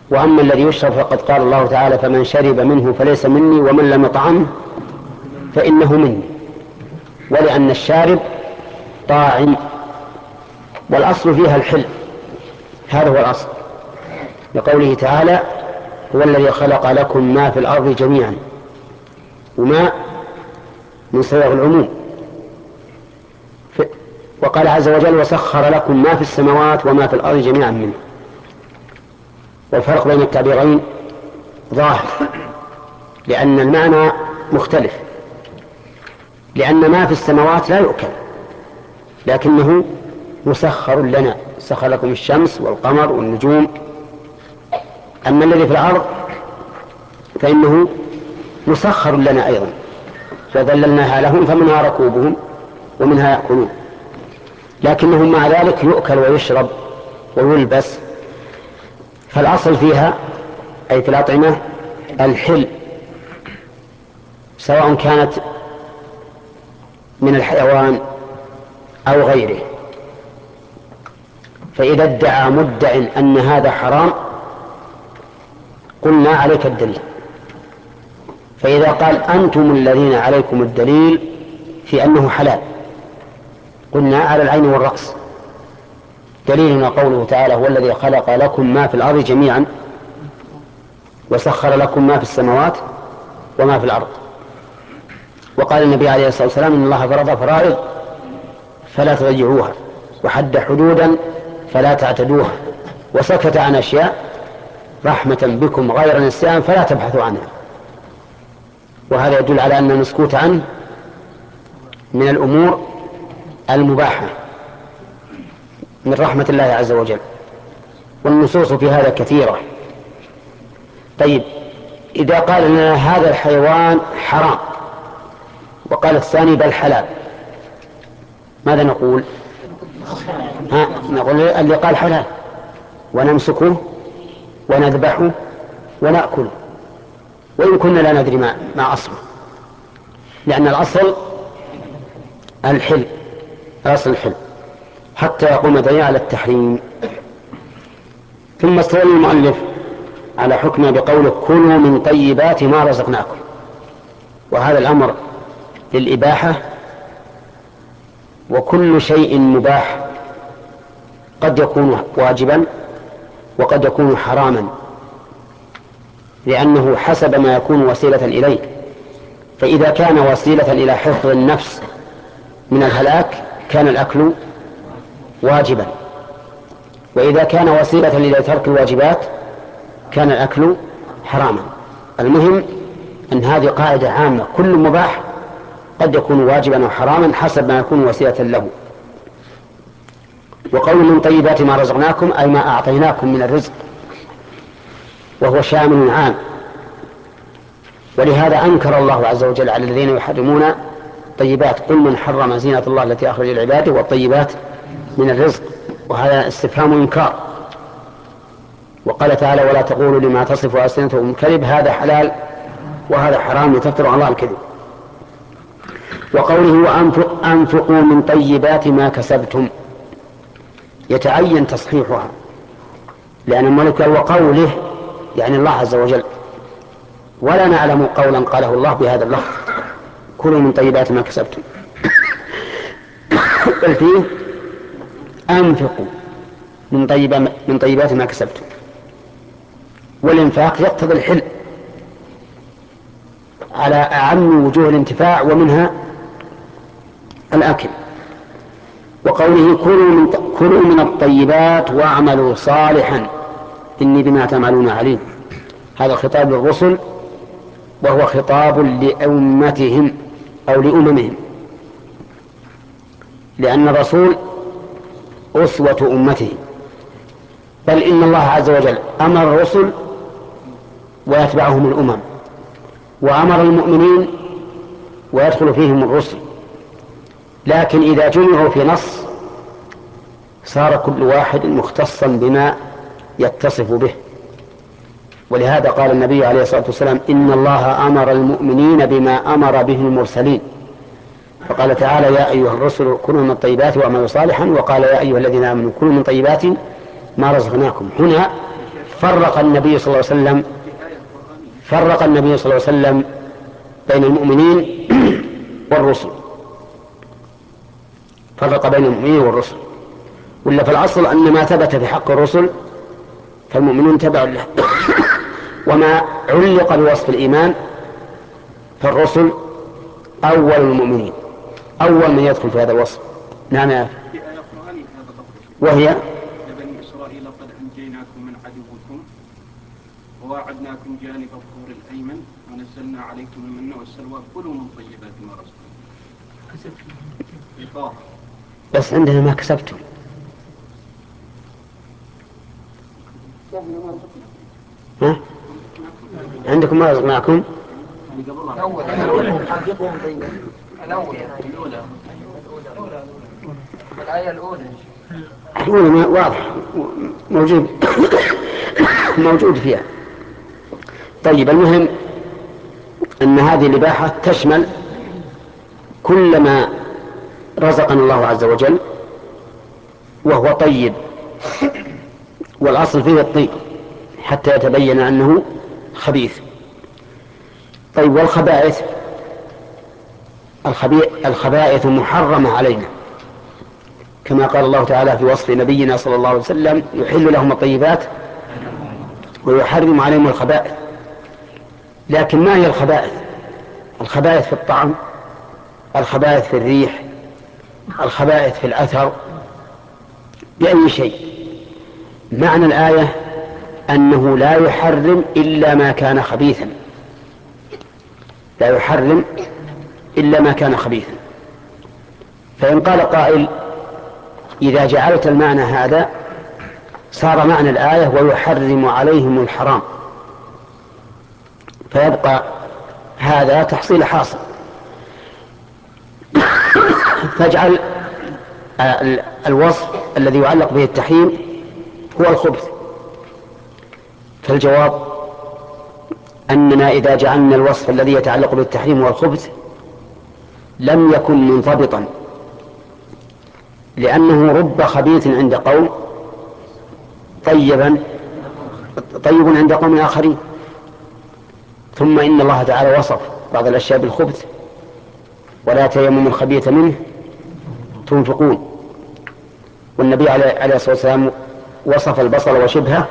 وأما الذي يشرب فقد قال الله تعالى: فمن شرب منه فليس مني ومن لم يطعمه فإنه مني. ولأن الشارب طاعم، والأصل فيها الحل، هذا هو الأصل، لقوله تعالى: هو الذي خلق لكم ما في الأرض جميعا، وما من صيغ العموم. وقال عز وجل: وسخر لكم ما في السماوات وما في الأرض جميعا منه. والفرق بين التعبيرين ظاهر، لأن المعنى مختلف، لأن ما في السماوات لا يؤكل لكنه مسخر لنا، سخر لكم الشمس والقمر والنجوم. أما الذي في الأرض فإنه مسخر لنا أيضا، فذللناها لهم فمنها ركوبهم ومنها يأكلون، لكنهم مع ذلك يؤكل ويشرب ويلبس. فالأصل فيها أي في الأطعمة الحل، سواء كانت من الحيوان أو غيره. فإذا ادعى مدع أن هذا حرام قلنا: عليك الدليل. فإذا قال: أنتم الذين عليكم الدليل في أنه حلال، قلنا: على العين والرأس. دليلنا قوله تعالى: هو الذي خلق لكم ما في الأرض جميعا وسخر لكم ما في السماوات وما في الأرض. وقال النبي عليه الصلاة والسلام: إن الله فرض فرائض فلا تضيعوها، وحد حدودا فلا تعتدوها، وسكت عن أشياء رحمة بكم غير نسيان فلا تبحثوا عنها. وهذا يدل على أن المسكوت عنه من الأمور المباحة من رحمة الله عز وجل، والنصوص في هذا كثيرة. طيب، إذا قال لنا هذا الحيوان حرام وقال الثاني بل حلال، ماذا نقول؟ نقول اللي قال حلال، ونمسكه ونذبحه ونأكله، وإن كنا لا ندري ما أصله، لأن الأصل الحل، أصل الحل حتى يقوم دليل على التحريم. ثم استدل المؤلف على حكمه بقوله: كلوا من طيبات ما رزقناكم. وهذا الأمر للإباحة، وكل شيء مباح قد يكون واجبا وقد يكون حراما، لأنه حسب ما يكون وسيلة إليه. فإذا كان وسيلة إلى حفظ النفس من الهلاك كان الأكل واجبا، وإذا كان وسيلة إلى ترك الواجبات كان الأكل حراما. المهم أن هذه قاعدة عامة: كل مباح قد يكون واجبا أو حراما حسب ما يكون وسيلة له. وقول من طيبات ما رزقناكم أي ما أعطيناكم من الرزق، وهو شامل عام. ولهذا أنكر الله عز وجل على الذين يحرمون طيبات: قل من حرم زينة الله التي أخرج لعباده والطيبات من الرزق. وهذا استفهام إنكار. وقال تعالى: ولا تقولوا لما تصف ألسنتكم الكذب هذا حلال وهذا حرام لتفتروا على الله الكذب. وقوله: وأنفقوا من طيبات ما كسبتم، يتعين تصحيحها، لأن الملك وقوله يعني الله عز وجل، ولا نعلم قولا قاله الله بهذا اللفظ: كلوا من طيبات ما كسبتم. بل فيه: أنفقوا من طيبات ما كسبتم. والإنفاق يقتضي الحل على أعم وجوه الانتفاع، ومنها الأكل. وقوله: كلوا من الطيبات واعملوا صالحا إني بما تعملون عليم، هذا خطاب للرسل، وهو خطاب لأمتهم أو لأممهم، لأن الرسول أسوة أمته. بل إن الله عز وجل أمر الرسل ويتبعهم الأمم، وأمر المؤمنين ويدخل فيهم الرسل، لكن إذا جمعوا في نص صار كل واحد مختصا بما يتصف به. ولهذا قال النبي عليه الصلاة والسلام: إن الله أمر المؤمنين بما أمر به المرسلين. فقال تعالى: يا أيها الرسل كلوا من الطيبات واعملوا صالحا، وقال: يا أيها الذين آمنوا كلوا من طيبات ما رزقناكم. هنا فرق النبي صلى الله عليه وسلم بين المؤمنين والرسل، فرق بين المؤمنين والرسل. ولا في الأصل أن ما ثبت في حق الرسل فالمؤمنون تبع له، وما علق بوصف الإيمان فالرسل أول المؤمنين، أول من يدخل في هذا الوصف. نعم يا وهي يا بني إسرائيل قد أنجيناكم من عدوكم وواعدناكم جانب الطور الأيمن ونزلنا عليكم المن والسلوى كلوا من طيبات ما رزقناكم. بس عندنا ما كسبتم. ها؟ عندكم ما رزقناكم الآية الأولى واضح موجود فيها. طيب، المهم أن هذه الإباحة تشمل كل ما رزقنا الله عز وجل وهو طيب، والأصل فيه الطيب حتى يتبين أنه خبيث. طيب، والخبائث الخبائث محرمة علينا، كما قال الله تعالى في وصف نبينا صلى الله عليه وسلم: يحل لهم الطيبات ويحرم عليهم الخبائث. لكن ما هي الخبائث؟ الخبائث في الطعم، الخبائث في الريح، الخبائث في الأثر، بأي شيء. معنى الآية أنه لا يحرم إلا ما كان خبيثا، لا يحرم إلا ما كان خبيثا. فإن قال قائل: إذا جعلت المعنى هذا صار معنى الآية ويحرم عليهم الحرام، فيبقى هذا تحصيل حاصل. فاجعل الوصف الذي يعلق به التحريم هو الخبث. فالجواب أننا إذا جعلنا الوصف الذي يتعلق بالتحريم هو الخبث لم يكن منضبطا، لأنه رب خبيث عند قوم طيب عند قوم آخرين. ثم إن الله تعالى وصف بعض الأشياء بالخبث: ولا تيمموا الخبيث منه تنفقون. والنبي عليه الصلاة والسلام وصف البصل وشبهه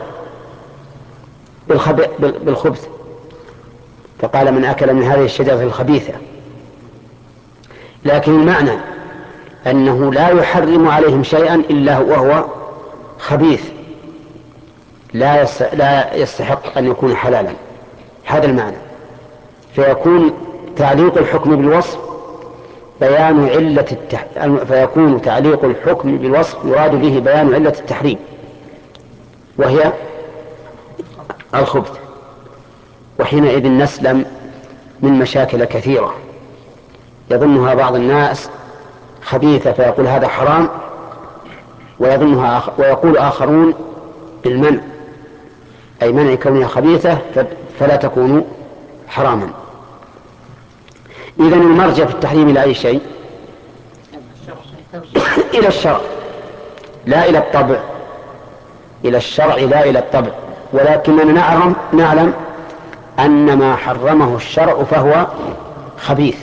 بالخبث، فقال: من أكل من هذه الشجرة الخبيثة. لكن المعنى أنه لا يحرم عليهم شيئا إلا وهو خبيث، لا يستحق أن يكون حلالا. هذا المعنى. فيكون تعليق الحكم بالوصف بيان فيكون تعليق الحكم بالوصف يراد به بيان علة التحريم، وهي الخبث. وحينئذ نسلم من مشاكل كثيرة يظنها بعض الناس خبيثة فيقول هذا حرام، ويقول آخرون بالمنع، أي منع كونها خبيثة فلا تكون حراما. إذن المرجع في التحريم إلى أي شيء؟ إلى الشرع لا إلى الطبع، إلى الشرع لا إلى الطبع. ولكننا نعلم أن ما حرمه الشرع فهو خبيث.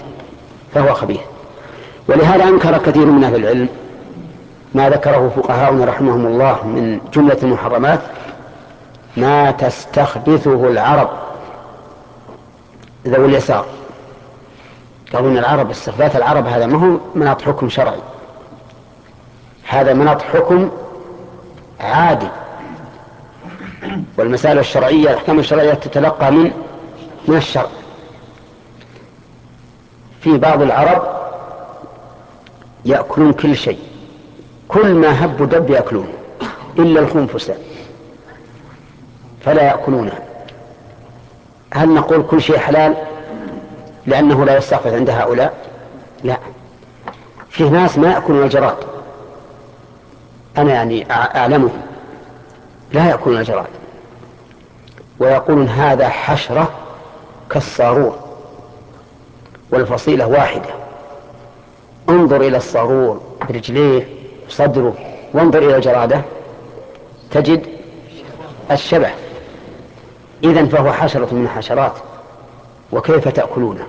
ولهذا أنكر كثير من أهل العلم ما ذكره فقهاؤنا رحمهم الله من جملة المحرمات ما تستخبثه العرب ذوي اليسار. قالوا إن العرب استخباث العرب هذا ما هو مناط حكم شرعي، هذا مناط حكم عادي. والمسائل الشرعية الأحكام الشرعية تتلقى من الشرع. في بعض العرب يأكلون كل شيء، كل ما هب ودب يأكلون إلا الخنفسة فلا يأكلونها. هل نقول كل شيء حلال لأنه لا يستخبث عند هؤلاء؟ لا، فيه ناس ما يأكلون الجراد، أنا يعني أعلمهم لا يأكلون الجراد، ويقولون هذا حشرة كالصارور والفصيلة واحدة. انظر إلى الصارور برجليه وصدره، وانظر إلى الجرادة تجد الشبه. إذن فهو حشرة من الحشرات، وكيف تأكلونه؟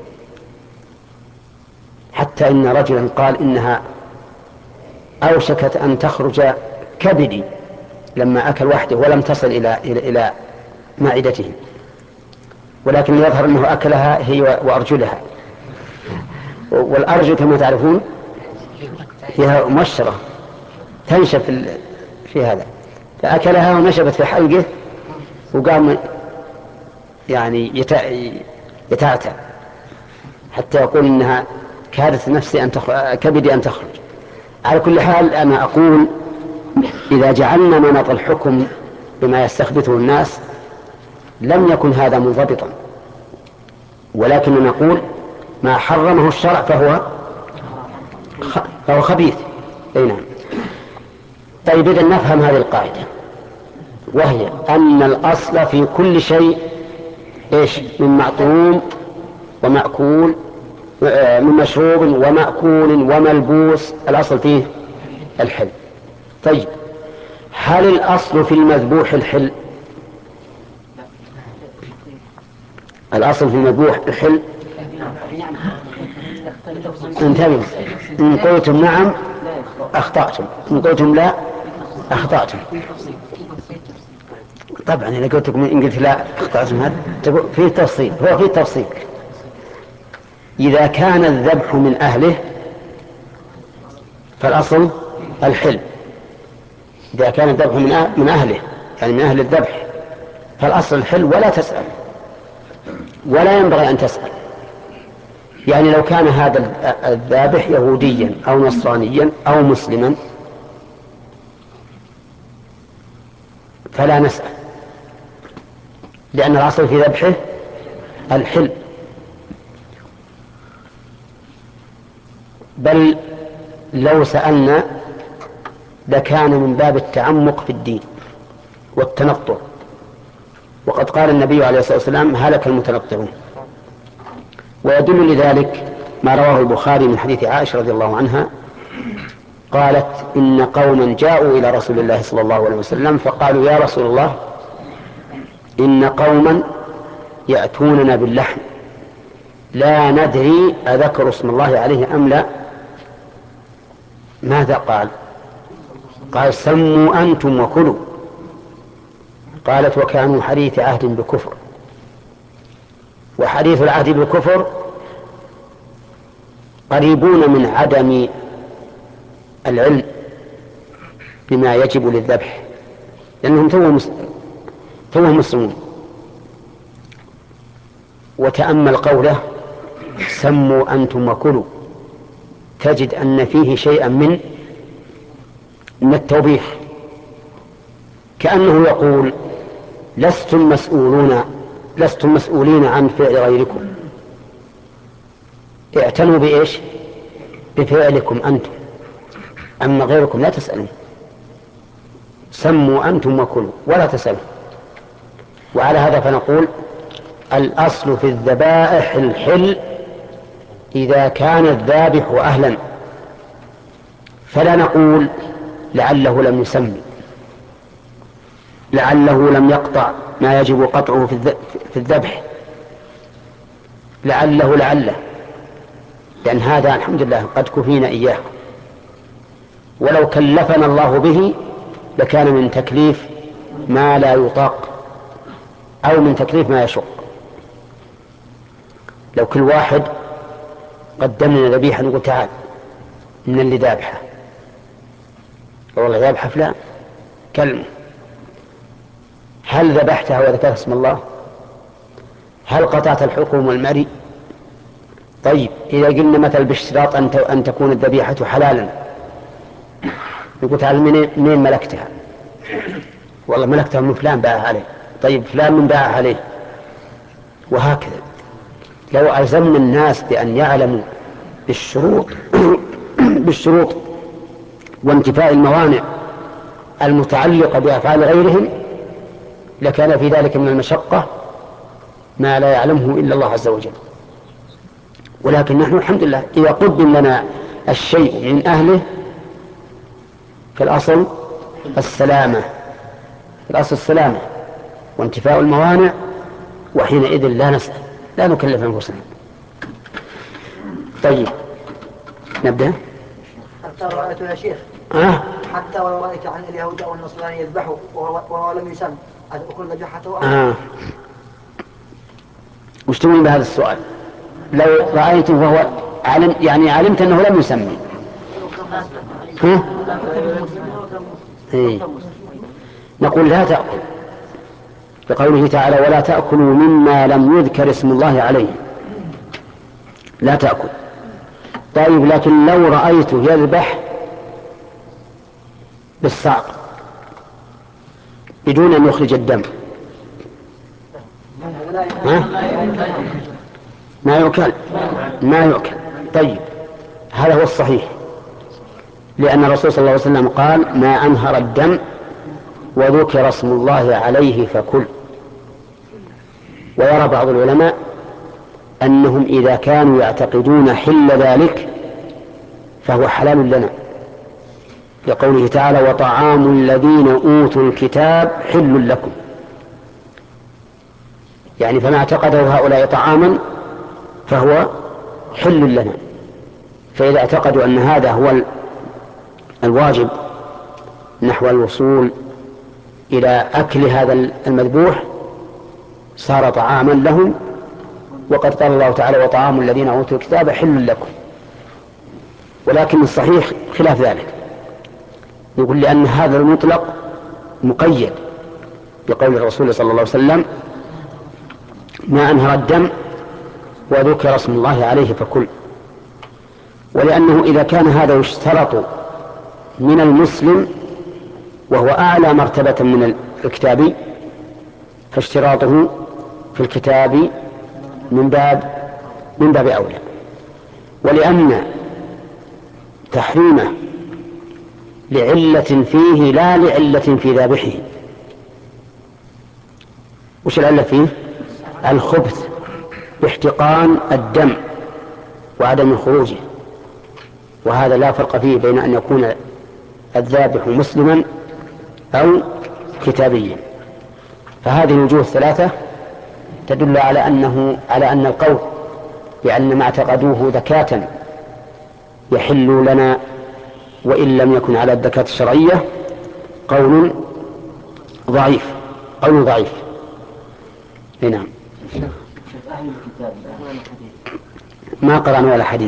حتى إن رجلا قال إنها أوشكت أن تخرج كبدي لما أكل وحده ولم تصل إلى معدته، ولكن يظهر أنه أكلها هي وأرجلها، والأرجل كما تعرفون فيها مشرة تنشف في هذا، فأكلها ونشبت في حلقه وقام يعني يتعتع حتى يقول إنها كادت نفسي كبدي أن تخرج. على كل حال أنا أقول إذا جعلنا مناط الحكم بما يستخبثه الناس لم يكن هذا منضبطا، ولكن نقول ما حرمه الشرع فهو خبيث. أي نعم. طيب إذا نفهم هذه القاعدة، وهي أن الأصل في كل شيء إيش؟ من معطوم ومأكول، من مشروب ومأكول وملبوس، الأصل فيه الحل. طيب هل الأصل في المذبوح الحل؟ الأصل في المذبوح الحل. انتبهوا، إن قلتم نعم أخطأتم، إن قلتم لا أخطأتم. طبعا إذا قلتكم إن قلت لا أخطأتم هذا فيه تفصيل، هو فيه تفصيل. إذا كان الذبح من أهله فالأصل الحل. إذا كان الذبح من أهله يعني من أهل الذبح فالأصل الحل، ولا تسأل، ولا ينبغي أن تسأل. يعني لو كان هذا الذابح يهوديا أو نصرانيا أو مسلما فلا نسأل، لأن الأصل في ذبحه الحل. بل لو سألنا لكان من باب التعمق في الدين والتنطع، وقد قال النبي عليه الصلاة والسلام هلك المتنطعون. ويدل لذلك ما رواه البخاري من حديث عائشة رضي الله عنها قالت إن قوما جاءوا إلى رسول الله صلى الله عليه وسلم فقالوا يا رسول الله إن قوما يأتوننا باللحم لا ندري أذكر اسم الله عليه أم لا. ماذا قال؟ قال سموا أنتم وكلوا. قالت وكانوا حديث عهد بكفر، وحديث العهد بالكفر قريبون من عدم العلم بما يجب للذبح، لأنهم توهم مسلمون. وتأمل قوله سموا أنتم وكلوا، تجد أن فيه شيئا من التوبيخ، كأنه يقول لستم مسؤولين عن فعل غيركم، اعتنوا بإيش؟ بفعلكم أنتم، أما غيركم لا تسألون. سموا أنتم وكلوا ولا تسألوا. وعلى هذا فنقول الأصل في الذبائح الحل إذا كان الذابح أهلا، فلا نقول لعله لم يسمي، لعله لم يقطع ما يجب قطعه في الذبح، لعله لأن هذا الحمد لله قد كفينا إياه، ولو كلفنا الله به لكان من تكليف ما لا يطاق أو من تكليف ما يشق. لو كل واحد قدم لنا ذبيحة نقول تعال من اللي ذابحه، والله ذابحه فلان كلمه، هل ذبحتها وذكرت اسم الله؟ هل قطعت الحكم والمري؟ طيب إذا قلنا مثل باشتراط أن تكون الذبيحة حلالا، نقول تعال منين ملكتها؟ والله ملكتها من فلان باعها عليه. طيب فلان من باعها عليه؟ وهكذا. لو ألزمنا الناس بأن يعلموا بالشروط وانتفاء الموانع المتعلقة بأفعال غيرهم لكان في ذلك من المشقة ما لا يعلمه إلا الله عز وجل. ولكن نحن الحمد لله إذا قدم لنا الشيء من أهله فالأصل السلامة، وانتفاء الموانع وحينئذ لا نسأل، لا نكلف أنفسنا. طيب نبدأ. حتى رأيت يا شيخ حتى ولو رأيت عن اليهود أو النصراني يذبحوا وهو لم يسم أكل ذبيحته وش تقول بهذا السؤال؟ لو رأيته وهو علمت أنه لم يسمي نقول لا تأكل، بقوله تعالى ولا تأكلوا مما لم يذكر اسم الله عليه، لا تأكل. طيب لكن لو رأيته يذبح بالصعق بدون أن يخرج الدم ما يؤكل. طيب هذا هو الصحيح، لأن الرسول صلى الله عليه وسلم قال ما أنهر الدم وذكر اسم الله عليه فكل. ويرى بعض العلماء أنهم إذا كانوا يعتقدون حل ذلك فهو حلال لنا، لقوله تعالى وطعام الذين أوتوا الكتاب حل لكم، يعني فما اعتقده هؤلاء طعاما فهو حل لنا. فإذا اعتقدوا أن هذا هو الواجب نحو الوصول إلى أكل هذا المذبوح صار طعاما لهم، وقد قال الله تعالى وطعام الذين أوتوا الكتاب حل لكم. ولكن الصحيح خلاف ذلك، يقول لأن هذا المطلق مقيد بقول الرسول صلى الله عليه وسلم ما أنهر الدم وذكر اسم الله عليه فكل. ولأنه إذا كان هذا يشترط من المسلم وهو أعلى مرتبة من الكتابي فاشتراطه في الكتاب من باب أولى. ولأن تحريمه لعلة فيه لا لعلة في ذابحه. وش العلة فيه؟ الخبث باحتقان الدم وعدم خروجه، وهذا لا فرق فيه بين أن يكون الذابح مسلما أو كتابيا. فهذه الوجوه الثلاثة تدل على أن القول بأن ما اعتقدوه زكاة يحل لنا وإن لم يكن على الزكاة الشرعية قول ضعيف. نعم. أهل الكتاب ما قرأنا ولا حديث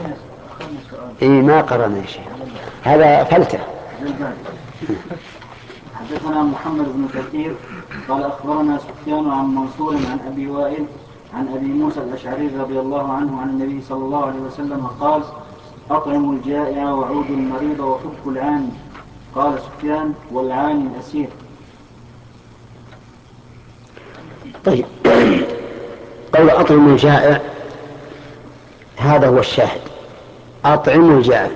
ما قرأنا يا شيخ، هذا فلتة. حدثنا محمد بن كثير قال أخبرنا سفيان عن منصور عن أبي وائل عن أبي موسى الأشعري رضي الله عنه عن النبي صلى الله عليه وسلم قال أطعموا الجائع وعودوا المريض وفكوا العاني. قال سفيان والعاني الأسير. طيب قول أطعموا الجائع هذا هو الشاهد، أطعموا الجائع.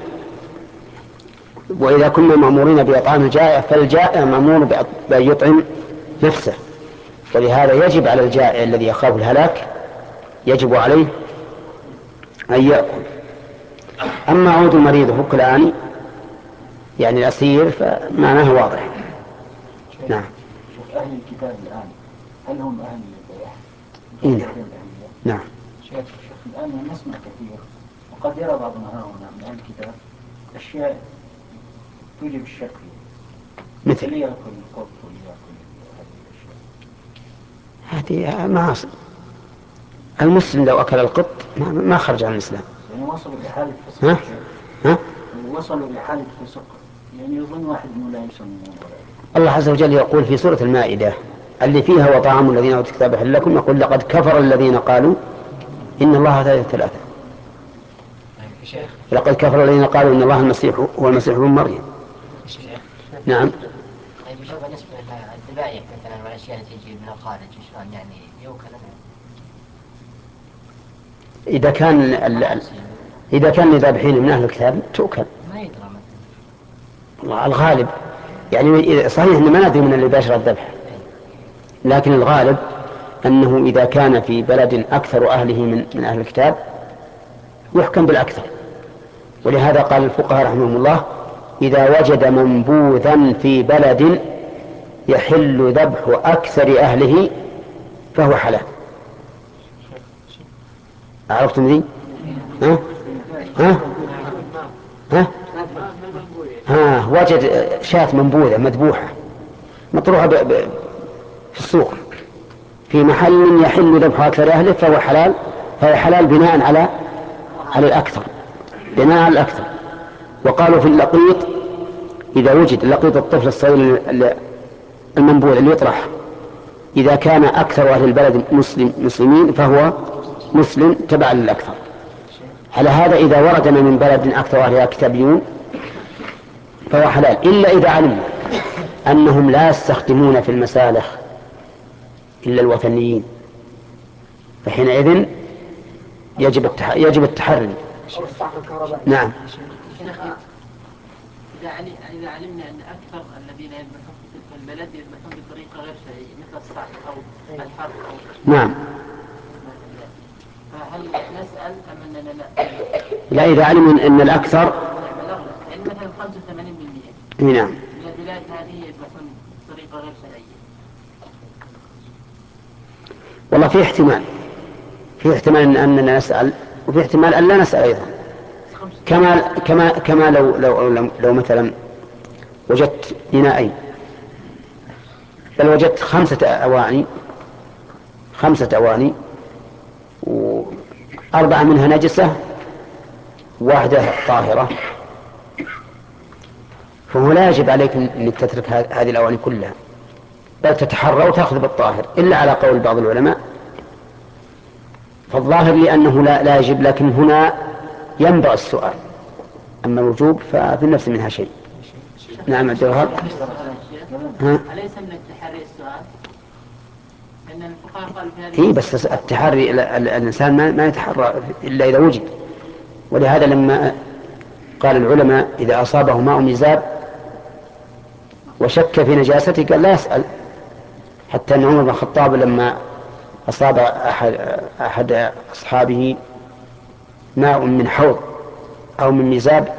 وإذا كنا مأمورين بإطعام الجائع فالجائع مأمور بأن يطعم نفسه، ولهذا يجب على الجائع الذي يخاف الهلاك يجب عليه أن يأكل. أما عود المريض وفك العاني يعني الأسير فمعناه واضح. نعم. أهل الكتاب الآن هل هم أهل البيع؟ نعم. شيخ الآن نسمع كثير وقد يرى بعضنا هنا من أهل الكتاب أشياء توجب الشك مثل يأكل القط ويأكل هذه الأشياء. هذه معاصي. المسلم لو أكل القط ما خرج عن الإسلام. يعني وصلوا لحالة فسق. وصلوا لحالة فسق، يعني يظن واحد أنه لا يسمون ولا. الله عز وجل يقول في سورة المائدة اللي فيها وطعام الذين أوتوا الكتاب حل لكم يقول لقد كفر الذين قالوا إن الله ثلاثة. لقد كفر الذين قالوا إن الله هو المسيح ابن مريم. نعم. طيب شوف بالنسبة للذبائح مثلا والأشياء التي تجي من الخارج شلون يعني يوكل؟ إذا كان لذابحين من أهل الكتاب تؤكل. ما يدرى والله الغالب يعني صحيح أن ما ندري من اللي باشر الذبح، لكن الغالب أنه إذا كان في بلد أكثر أهله من أهل الكتاب يحكم بالأكثر. ولهذا قال الفقهاء رحمهم الله إذا وجد منبوذا في بلد يحل ذبح أكثر أهله فهو حلال. عرفتم ذي؟ ها؟ ها؟ ها؟ ها وجد شاة منبوذة مذبوحة مطروحة في السوق في محل يحل ذبح أكثر أهله فهو حلال، فهو حلال بناء على الأكثر، بناء على الأكثر. وقالوا في اللقيط إذا وجد لقيط الطفل الصغير المنبوذ اللي يطرح إذا كان أكثر أهل البلد مسلمين فهو مسلم تبع للأكثر. على هذا إذا وردنا من بلد أكثر أهلها كتابيون فهو حلال، إلا إذا علمنا أنهم لا يستخدمون في المسالخ إلا الوثنيين، فحينئذ يجب التحري. نعم. إذا علمنا أن أكثر الذين يذبحون في تلك البلد يذبحون بطريقة غير شرعية مثل الصعق أو الحرق نعم. فهل نسأل أم أننا لا؟ لا، إذا علموا أن الأكثر يعني مثلا 85% نعم من البلاد هذه يذبحون بطريقة غير شرعية. والله في احتمال أننا نسأل، وفي احتمال أن لا نسأل أيضا. كما لو مثلا وجدت إناءين، بل وجدت 5 أواني و4 منها نجسة واحدة طاهرة، فهو لا يجب عليك أن تترك هذه الأواني كلها، بل تتحرى وتأخذ بالطاهر، إلا على قول بعض العلماء. فالظاهر لأنه لا يجب، لكن هنا ينبغي السؤال، أما الوجوب ففي النفس منها شيء. نعم عبد الوهاب. أليس من التحري السؤال؟ إن الفقهاء قالوا في هذه بس التحري الإنسان ما يتحرى إلا إذا وجد، ولهذا لما قال العلماء إذا أصابه ماء مزاب وشك في نجاسته قال لا يسأل، حتى أن عمر بن الخطاب لما أصاب أحد أصحابه ماء من حوض أو من مزاب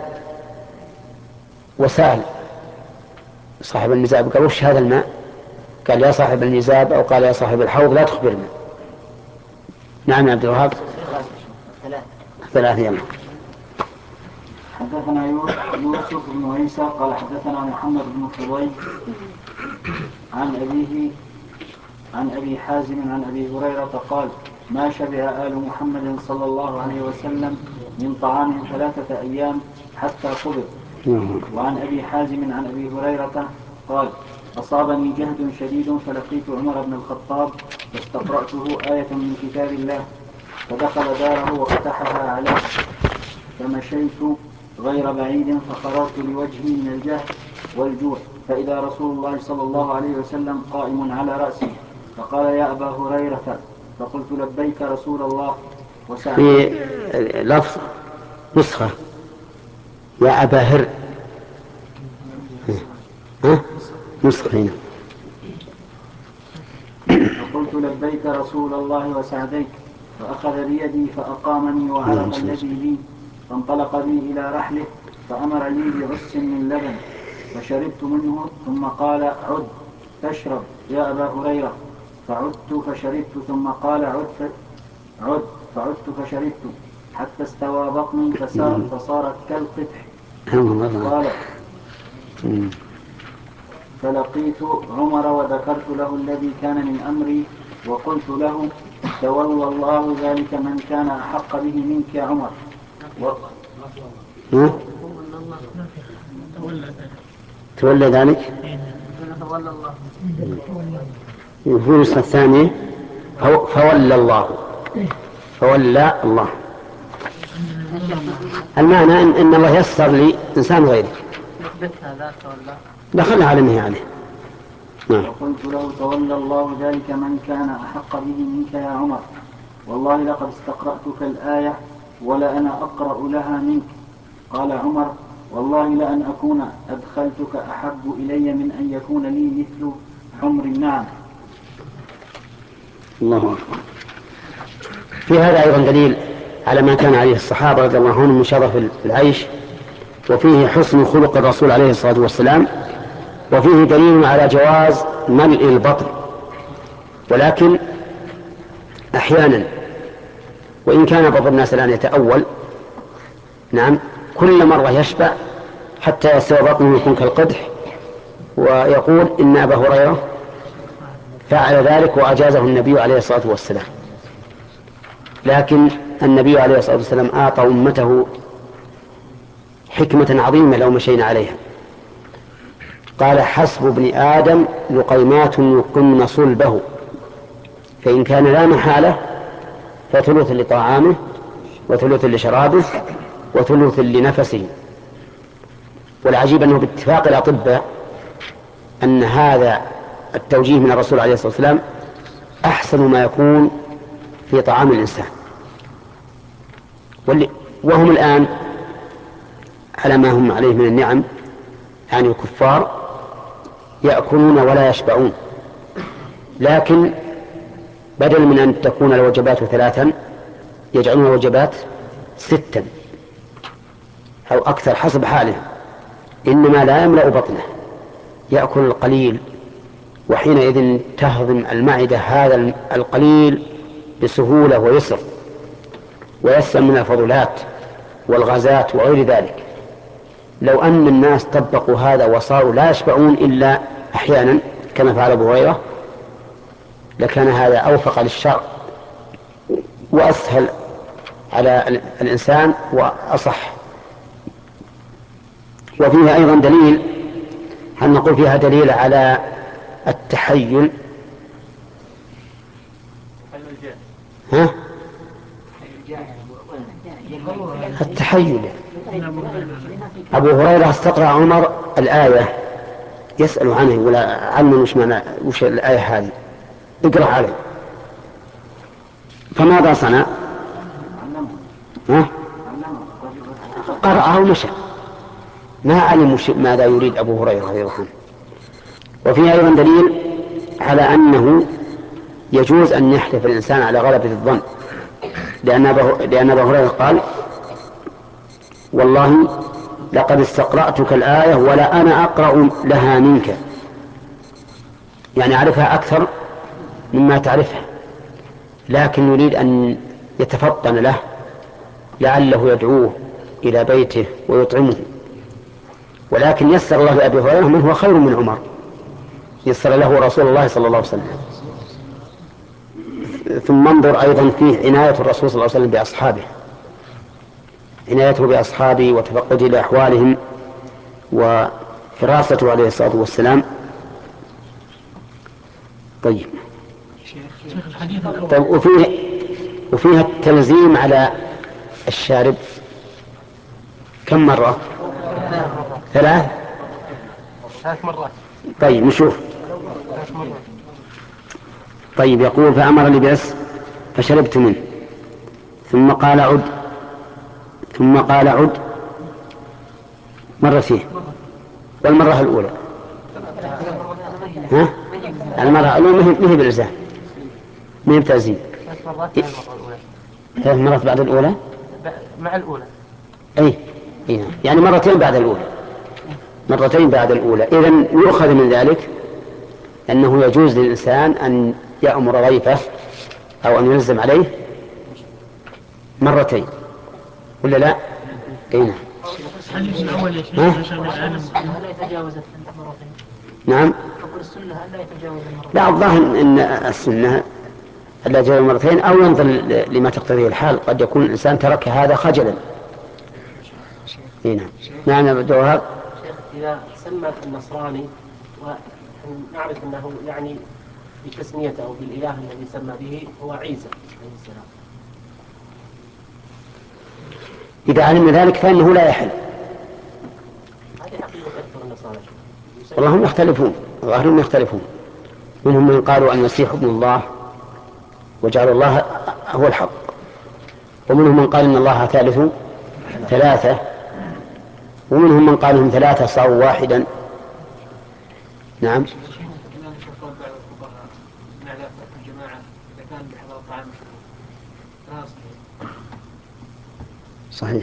وسأل صاحب المزاب قال وش هذا الماء؟ قال يا صاحب المزاب أو قال يا صاحب الحوض لا تخبرنا. نعم يا عبد الوهاب. 3 يلا. حدثنا يوسف بن عيسى قال حدثنا محمد بن فضيل عن أبيه عن أبي حازم عن أبي هريرة قال ما شبع آل محمد صلى الله عليه وسلم من طعام 3 أيام حتى قبض. وعن أبي حازم عن أبي هريرة قال أصابني جهد شديد فلقيت عمر بن الخطاب فاستقرأته آية من كتاب الله فدخل داره وفتحها عليه فمشيت غير بعيد فخرجت لوجهي من الجهد والجوع فإذا رسول الله صلى الله عليه وسلم قائم على رأسي فقال يا أبا هريرة فقلت لبيك رسول الله في لفظ نسخة يا أبا هر نسخة هنا فقلت لبيك رسول الله وسعديك فأخذ بيدي فأقامني وعرف الذي لي فانطلق بي إلى رحله فأمر لي بعس من لبن فشربت منه ثم قال عد تشرب يا أبا هريرة فعدت فشربت ثم قال عد فعدت فشربت حتى استوى بطني فصارت كالقدح. قال فلقيت عمر وذكرت له الذي كان من أمري وقلت له تولى الله ذلك من كان أحق به منك يا عمر. تولى ذلك في النسخة الثانية فولى الله المعنى إن الله يسر لي إنسان غيري دخلها على النهي عليه. وقلت له تولى الله ذلك من كان أحق به منك يا عمر والله لقد استقرأتك الآية ولأنا أقرأ لها منك. قال عمر والله لأن أكون أدخلتك أحب إلي من أن يكون لي مثل حمر النعم. الله أكبر. في هذا أيضا دليل على ما كان عليه الصحابة رضي الله عنهم من شرف العيش، وفيه حسن خلق الرسول عليه الصلاة والسلام، وفيه دليل على جواز ملء البطن. ولكن أحيانا وإن كان بعض الناس الآن يتأول، نعم، كل مرة يشبع حتى يستوي بطنه يكون كالقدح، ويقول إن أبا هريرة فعل ذلك وأجازه النبي عليه الصلاة والسلام. لكن النبي عليه الصلاة والسلام أعطى أمته حكمة عظيمة لو مشينا عليها. قال: حسب ابن آدم لقيمات يقمن صلبه، فإن كان لا محالة فثلث لطعامه وثلث لشرابه وثلث لنفسه. والعجيب أنه باتفاق الأطباء أن هذا التوجيه من الرسول عليه الصلاة والسلام أحسن ما يكون في طعام الإنسان. وهم الآن على ما هم عليه من النعم، يعني الكفار يأكلون ولا يشبعون، لكن بدل من أن تكون الوجبات 3 يجعلون الوجبات 6 أو أكثر حسب حالهم، إنما لا يملأ بطنه، يأكل القليل، وحينئذ تهضم المعدة هذا القليل بسهولة ويسر، ويسلم من الفضلات والغازات وغير ذلك. لو أن الناس طبقوا هذا وصاروا لا يشبعون إلا أحيانا كما فعل أبو هريرة لكان هذا أوفق للشرع وأسهل على الإنسان وأصح. وفيها أيضا دليل، هل نقول فيها دليل على التحيل؟ ها؟ التحيل. أبو هريرة استقرأ عمر الآية يسأل عنه ولا علم وش الآية هذه، اقرأ عليه، فماذا صنع؟ قرأه ومشى، ما علم ماذا يريد أبو هريرة رضي الله عنه. وفيها أيضا دليل على أنه يجوز أن يحلف الإنسان على غلبة الظن، لأن أبا هريرة قال: والله لقد استقرأتك الآية ولا أنا أقرأ لها منك، يعني أعرفها أكثر مما تعرفها، لكن يريد أن يتفطن له لعله يدعوه إلى بيته ويطعمه. ولكن يسر الله لأبي هريرة من هو خير من عمر، يسر له رسول الله صلى الله عليه وسلم. ثم انظر أيضا فيه عناية الرسول صلى الله عليه وسلم بأصحابه، عنايته بأصحابه وتفقده لأحوالهم وفراسته عليه الصلاة والسلام. طيب وفيها التلزيم على الشارب كم مرة؟ 3 مرات. طيب نشوف. طيب يقول: فأمرني بأس فشربت منه، ثم قال عد، ثم قال عد مرتين، والمرة الأولى ها؟ المرة الأولى ما هي بالإلزام، ما هي بتلزيم. 3 مرات بعد الأولى مع الأولى. أي يعني مرتين بعد الأولى، مرتين بعد الأولى. إذن يؤخذ من ذلك أنه يجوز للإنسان أن يأمر ضيفه أو أن يلزم عليه مرتين، ولا لا؟ نعم. الحديث الأول يا شيخ لا يتجاوز مرتين. نعم. أقول السنة لا يتجاوز مرتين. لا، الظاهر أن السنة ألا يتجاوز مرتين، أو ينظر لما تقتضيه الحال، قد يكون الإنسان ترك هذا خجلا. نعم. نعم يا عبد الوهاب. شيخ، إذا سمى النصراني ونعرف أنه يعني بتسميته أو بالإله الذي سمى به هو عيسى عليه السلام، إذا علم ذلك فإنه لا يحل. هذه حقيقة أكثر النصارى. والله هم يختلفون، ظاهرهم يختلفون، منهم من قالوا المسيح ابن الله وجعل الله هو الحق، ومنهم من قال إن الله ثالث 3، ومنهم من قال هم 3 صاروا واحدا. نعم. صحيح.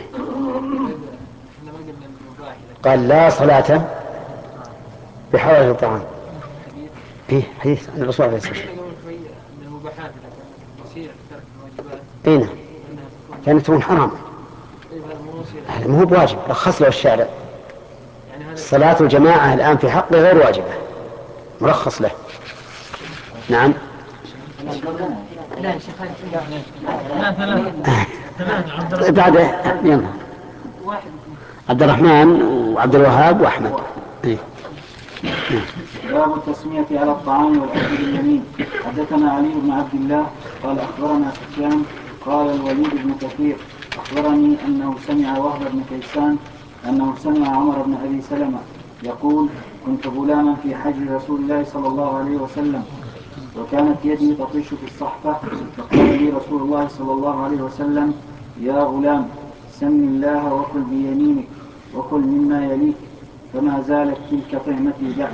قال: لا صلاة بحضرة الطعام. فيه حديث عن الرسول عليه الصلاة والسلام. من المباحات يصير ترك الواجبات. أين؟ كانت تكون حرام. هذا مو بواجب، رخص له الشارع. صلاة الجماعة الآن في حقه غير واجبة، مرخص له. نعم. لا يا شيخ طيب بعد يلا عبد الرحمن وعبد الوهاب وأحمد. إيه. باب التسمية على الطعام والأكل باليمين. حدثنا علي بن عبد الله قال أخبرنا سفيان قال الوليد بن كثير أخبرني أنه سمع وهب بن كيسان أنه سمع عمر بن أبي سلمة يقول: كنت غلاما في حج رسول الله صلى الله عليه وسلم، وكانت يدي تطيش في الصحفة، فقال لي رسول الله صلى الله عليه وسلم: يا غلام، سم الله وكل بيمينك وكل مما يليك، فما زالت تلك طعمتي بعد.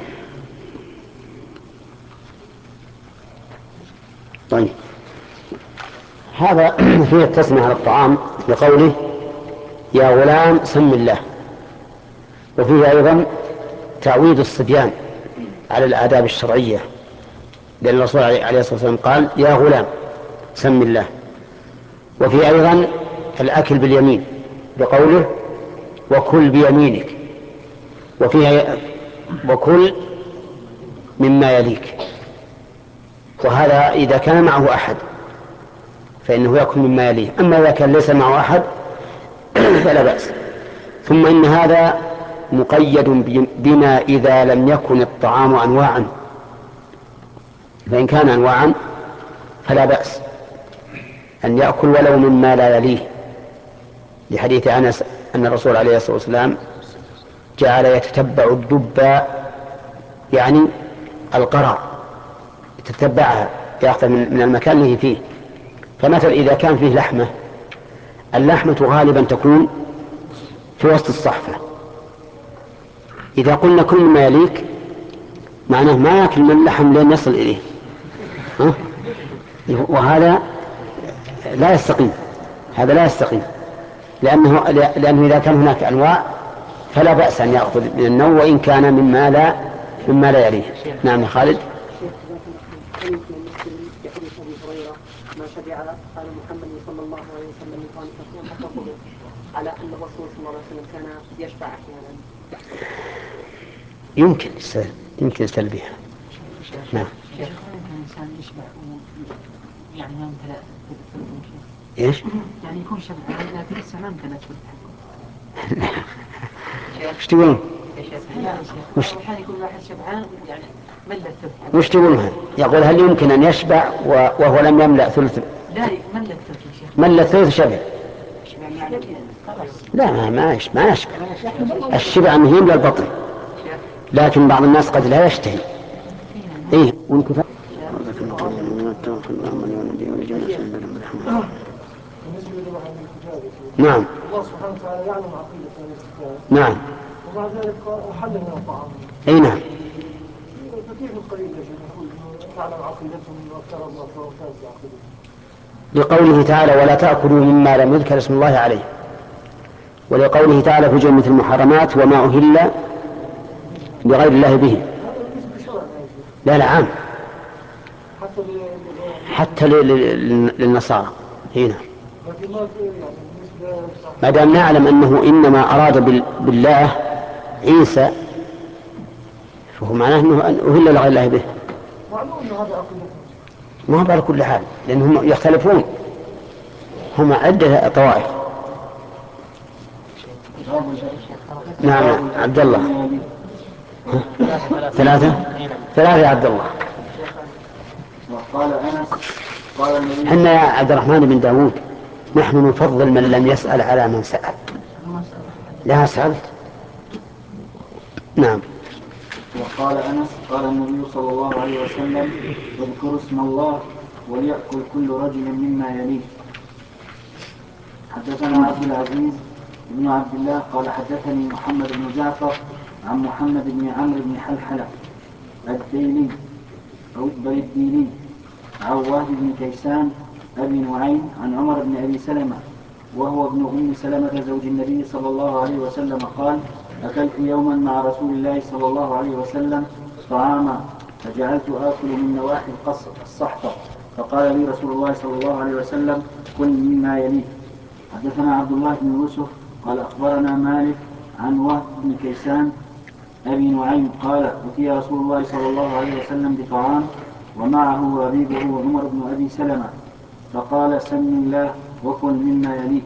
طيب هذا فيه التسمية على الطعام بقوله يا غلام سم الله، وفيه أيضا تعويد الصبيان على الآداب الشرعية، لأن الرسول عليه الصلاة والسلام قال يا غلام سم الله. وفيه أيضا الأكل باليمين بقوله وكل بيمينك، وفيها وكل مما يليك، وهذا إذا كان معه أحد فإنه يأكل مما يليه، أما إذا كان ليس معه أحد فلا بأس. ثم إن هذا مقيد بما إذا لم يكن الطعام أنواعا، فإن كان أنواعا فلا بأس أن يأكل ولو مما لا يليه، لحديث أنس أن الرسول عليه الصلاة والسلام جعل يتتبع الدب، يعني القرع، يتتبعها يأخذ من المكان اللي فيه. فمثل إذا كان فيه لحمة، اللحمة غالبا تكون في وسط الصحفة، إذا قلنا كل ما يليك معناه ما يأكل من اللحم لين يصل إليه، وهذا لا يستقيم، هذا لا يستقيم، لأنه إذا كان هناك أنواع فلا بأس أن يأخذ من النوع وإن كان مما لا يليه. نعم يا خالد. بحديث أبي هريرة ما شبع قال محمد صلى الله عليه وسلم قال تكون حتى طبق، على أن الرسول صلى الله عليه وسلم كان يشبع أحيانا. يمكن يستلبيها. نعم. الإنسان يشبع يعني ما امتلأ إيش؟ يعني يكون شبعان لكن لسه ما امتلأ وش تقولون؟ أحيانا يكون الواحد شبعان يعني ملت ثلث. وش تقولون؟ يقول هل يمكن أن يشبع وهو لم يملأ ثلث؟ لا ملت ثلث يا شيخ. ملت ثلث شبع. لا ما يشبع. الشبع أنه يملأ البطن، لكن بعض الناس قد لا يشتهي. إيه وانكفى. نعم. الله سبحانه وتعالى يعلم عقيدة أهل الكتاب. نعم. ومع ذلك أحل من الطعام. أي نعم. فكيف القريب يا شيخ نقول نعلم عقيدتهم وافترض الله وكانت عقيدتهم؟ لقوله تعالى ولا تأكلوا مما لم يذكر اسم الله عليه، ولقوله تعالى في جملة المحرمات وما أهل لغير الله به. لا عام حتى للنصارى هنا، ما دام نعلم أنه إنما أراد بالله عيسى فهو معناه أنه أهل لغير الله به. ما هو على كل حال لأنهم يختلفون، هم عدة طوائف. نعم عبد الله. ثلاثة يا عبد الله. وقال أنس قال النبي حنا يا عبد الرحمن بن داود نحن نفضل من لم يسأل على من سأل. لا سألت. نعم. وقال أنس قال النبي صلى الله عليه وسلم اذكروا اسم الله وليأكل كل رجل مما يليه. حدثنا عبد العزيز بن عبد الله قال حدثني محمد بن جعفر عن محمد بن عمرو بن حلحلة الديلي أو الديلي عن وهب بن كيسان أبي نعيم عن عمر بن أبي سلمة وهو ابن أم سلمة زوج النبي صلى الله عليه وسلم قال أكلت يوما مع رسول الله صلى الله عليه وسلم طعاما فجعلت آكل من نواحي الصحفة، فقال لي رسول الله صلى الله عليه وسلم كل مما يليه، حدثنا عبد الله بن يوسف قال أخبرنا مالك عن وهب بن كيسان أبي نعيم قال أتي رسول الله صلى الله عليه وسلم بطعام ومعه ربيبه عمر بن أبي سلمة فقال سم الله وكل مما يليك.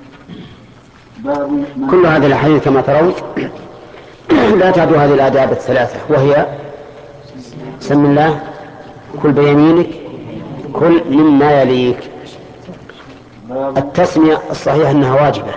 كل هذه الأحاديث كما ترون لا تعد هذه الآداب الثلاثة، وهي سم الله، كل بيمينك، كل مما يليك. التسمية الصحيح أنها واجبة،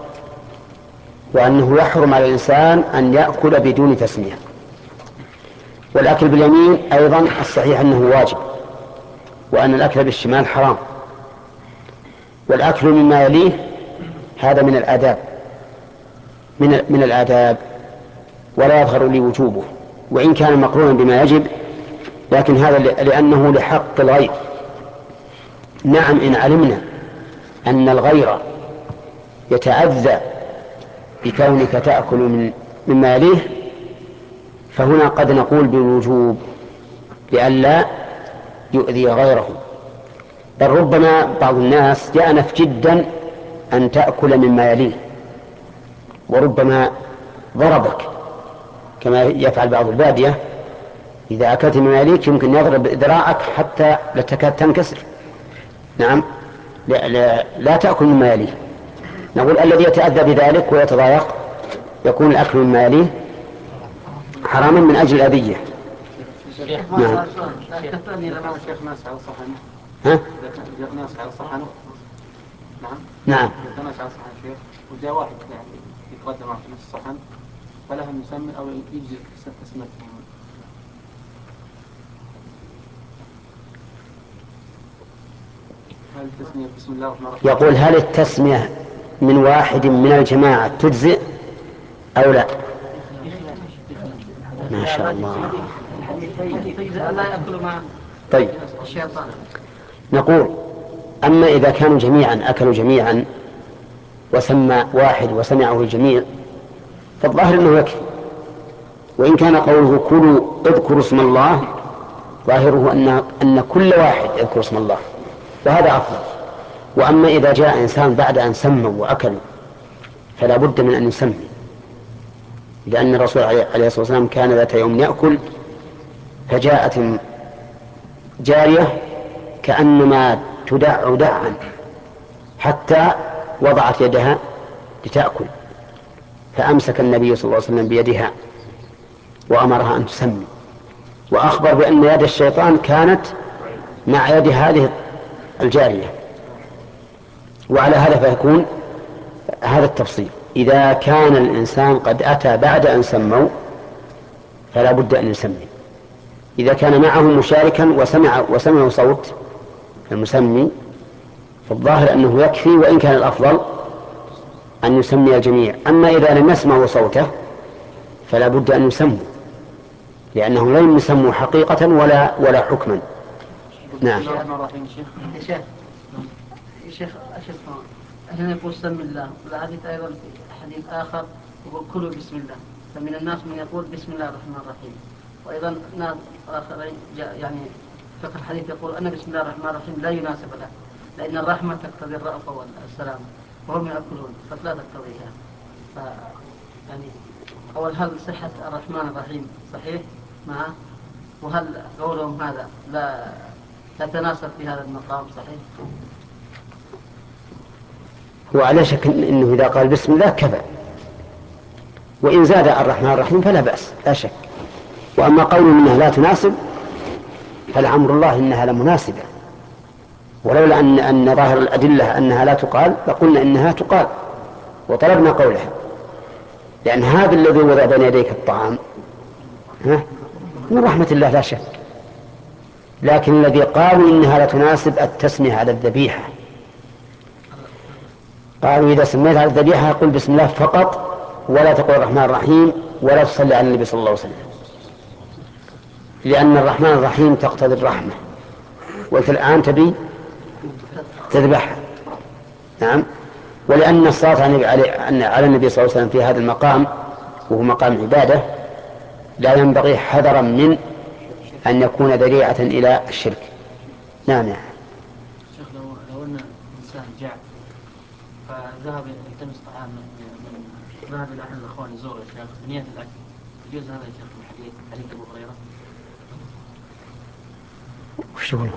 وأنه يحرم على الإنسان أن يأكل بدون تسمية. والأكل باليمين أيضا الصحيح أنه واجب، وأن الأكل بالشمال حرام. والأكل مما يليه هذا من الآداب، من الآداب، ولا يظهر لي وجوبه وإن كان مقرونا بما يجب، لكن هذا لأنه لحق الغير. نعم، إن علمنا أن الغير يتأذى بكونك تأكل مما يليه فهنا قد نقول بالوجوب لئلا يؤذي غيره. بل ربما بعض الناس يأنف جدا أن تأكل مما يليه، وربما ضربك كما يفعل بعض البادية، إذا أكلت مما يليك يمكن يضرب ذراعك حتى لا تكاد تنكسر. نعم، لا تأكل مما يليه. نقول الذي يتأذى بذلك ويتضايق يكون الأكل مما يليه حراما من أجل الأذية. نعم. الشيخ ناس على صحنه. ها؟ ناس على صحنه. نعم. نعم. ناس على صحن الشيخ، وجاء واحد يعني يتقدم في نفس الصحن فله أن يسمي أو يجزي اسمه. هل التسمية بسم الله الرحمن الرحيم؟ يقول هل التسمية من واحد من الجماعة تجزئ أو لا؟ ما شاء الله. طيب، نقول أما إذا كانوا جميعا أكلوا جميعا وسمى واحد وسمعه الجميع فالظاهر أنه يكفي. وإن كان قوله كلوا اذكروا اسم الله ظاهره أن كل واحد يذكر اسم الله، وهذا أفضل. وأما إذا جاء إنسان بعد أن سموا وأكلوا فلا بد من أن يسمي، لأن الرسول عليه الصلاة والسلام كان ذات يوم يأكل فجاءت جارية كأنما تدع دعا حتى وضعت يدها لتأكل، فأمسك النبي صلى الله عليه وسلم بيدها وأمرها أن تسمي، وأخبر بأن يد الشيطان كانت مع يد هذه الجارية. وعلى هذا فيكون هذا التفصيل: إذا كان الإنسان قد أتى بعد أن سموا فلا بد أن يسمي. إذا كان معه مشاركا وسمع صوت المسمي فالظاهر أنه يكفي، وإن كان الأفضل أن يسمي الجميع. أما إذا لم يسمعوا صوته فلا بد أن يسموا، لأنهم لم يسموا حقيقة ولا حكما. نعم. شيخ هنا يقول سم الله، والحديث أيضا في حديث آخر يقول كلوا بسم الله. فمن الناس من يقول بسم الله الرحمن الرحيم، وأيضا ناس آخرين يعني فقه الحديث يقول أن بسم الله الرحمن الرحيم لا يناسب له، لأن الرحمة تقتضي الرأفة والسلام وهم يأكلون فلا تقتضيها. يعني أول، هل صحة الرحمن الرحيم صحيح معه؟ وهل قولهم هذا لا تناسب في هذا المقام صحيح؟ وعلى شك إنه إذا قال بسم الله كفى، وإن زاد الرحمن الرحيم فلا بأس لا شك. وأما قول إنها لا تناسب فالأمر الله إنها لمناسبة، ولولا أن ظاهر الأدلة أنها لا تقال لقلنا إنها تقال وطلبنا قولها، لأن هذا الذي وضع بين يديك الطعام من رحمة الله لا شك. لكن الذي قالوا إنها لا تناسب التسمية على الذبيحة، قالوا إذا سميت على الذبيحة قل بسم الله فقط ولا تقل الرحمن الرحيم ولا تصلي على النبي صلى الله عليه وسلم، لأن الرحمن الرحيم تقتضي الرحمة، وأنت الآن تبي تذبحها. نعم. ولأن الصلاة على النبي صلى الله عليه وسلم في هذا المقام وهو مقام عبادة لا ينبغي حذرا من أن يكون ذريعة إلى الشرك. نعم. شيخ لو أن إنسان جاع فذهب يلتمس طعام ذهب إلى أحد الأخوان يزور يا شيخ بنية الأكل، يجوز هذا يا شيخ من حديث أبو هريرة؟ وش تقول؟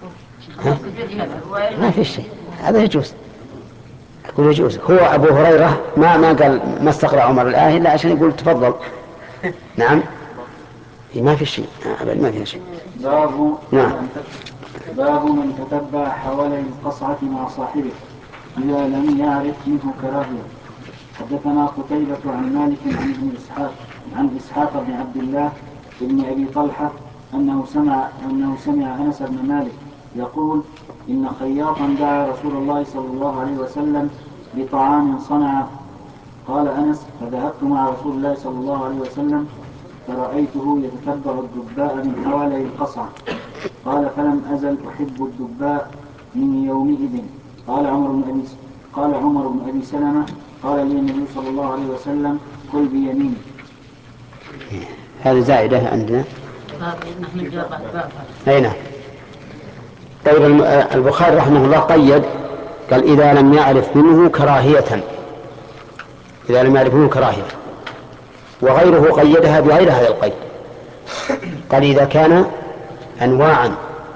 ما في شيء، هذا يجوز. أقول يجوز. هو أبو هريرة ما قال ما استقرأ عمر الآية إلا عشان يقول تفضل. نعم ما في شيء، ما في شيء. نعم. باب من تتبع حوالي القصعة مع صاحبه إذا لم يعرف منه كراهية. حدثنا قتيبة عن مالك عن إسحاق بن عبد الله بن أبي طلحة أنه سمع أنس بن مالك يقول إن خياطا دعا رسول الله صلى الله عليه وسلم بطعام صنعه. قال أنس فذهبت مع رسول الله صلى الله عليه وسلم فرأيته يتتبع الدباء من حوالي القصعة. قال فلم أزل أحب الدباء من يومئذ. قال عمر بن أبي سلمة قال لي النبي صلى الله عليه وسلم كل بيمينك. هذه زائدة عندنا. نحن جاء بعد باب. أي نعم. طيب البخاري رحمه الله قيد قال إذا لم يعرف منه كراهية، إذا لم يعرف منه كراهية، وغيره قيدها بغير هذا القيد، قال إذا كان أنواعا،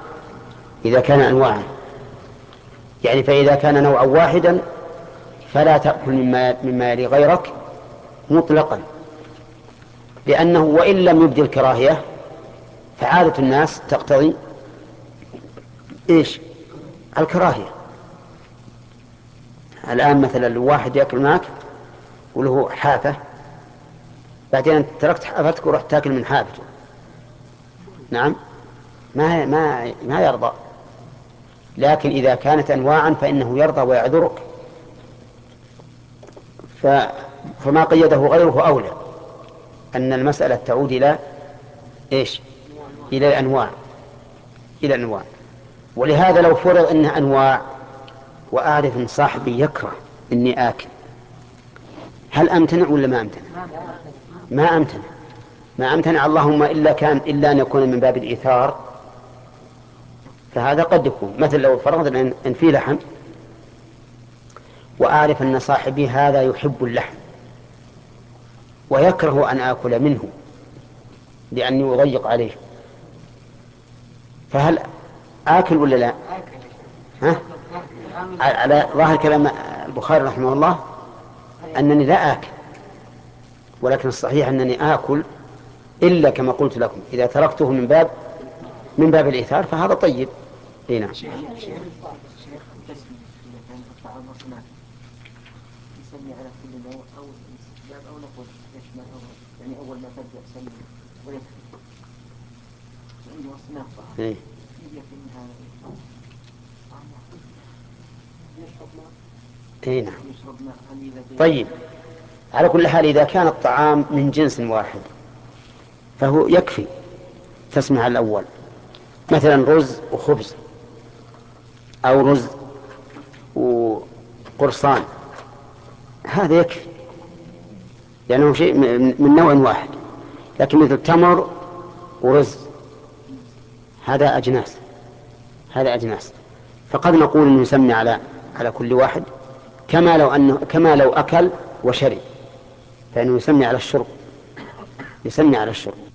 يعني فإذا كان نوعا واحدا فلا تأكل مما يلي غيرك مطلقا، لأنه وإن لم يبدي الكراهية فعادة الناس تقتضي إيش؟ الكراهية. الآن مثلا الواحد يأكل معك وله حافة، بعدين تركت حافتك ورحت تاكل من حافته، نعم ما يرضى. لكن إذا كانت أنواعا فإنه يرضى ويعذرك، فما قيده غيره أولى، أن المسألة تعود إلى إيش؟ إلى الأنواع. ولهذا لو فرض أنها أنواع وأعرف أن صاحبي يكره إني آكل، هل أمتنع ولا ما أمتنع؟ ما أمتنع اللهم إلا أن يكون من باب الإيثار، فهذا قد يكون مثل لو فرضنا أن في لحم وأعرف أن صاحبي هذا يحب اللحم ويكره أن آكل منه لأني أضيق عليه، فهل آكل ولا لا؟ على ظاهر كلام البخاري رحمه الله أنني لا آكل، ولكن الصحيح أنني آكل إلا كما قلت لكم إذا تركته من باب الإيثار فهذا طيب. هنا يسمي على كل نوع أو الاستحباب أو نقول يشمل يعني أول ما تبدأ سمي ويكفي عنده أصناف طعام يكفي من هذا يشرب ماء. طيب على كل حال إذا كان الطعام من جنس واحد فهو يكفي تسمع على الأول، مثلا رز وخبز أو رز وقرصان، هذا يكفي لأنه شيء من نوع واحد. لكن مثل تمر ورز هذا أجناس، فقد نقول إنه يسمي على كل واحد كما لو أكل وشرب، فإنه يسمي على الشرب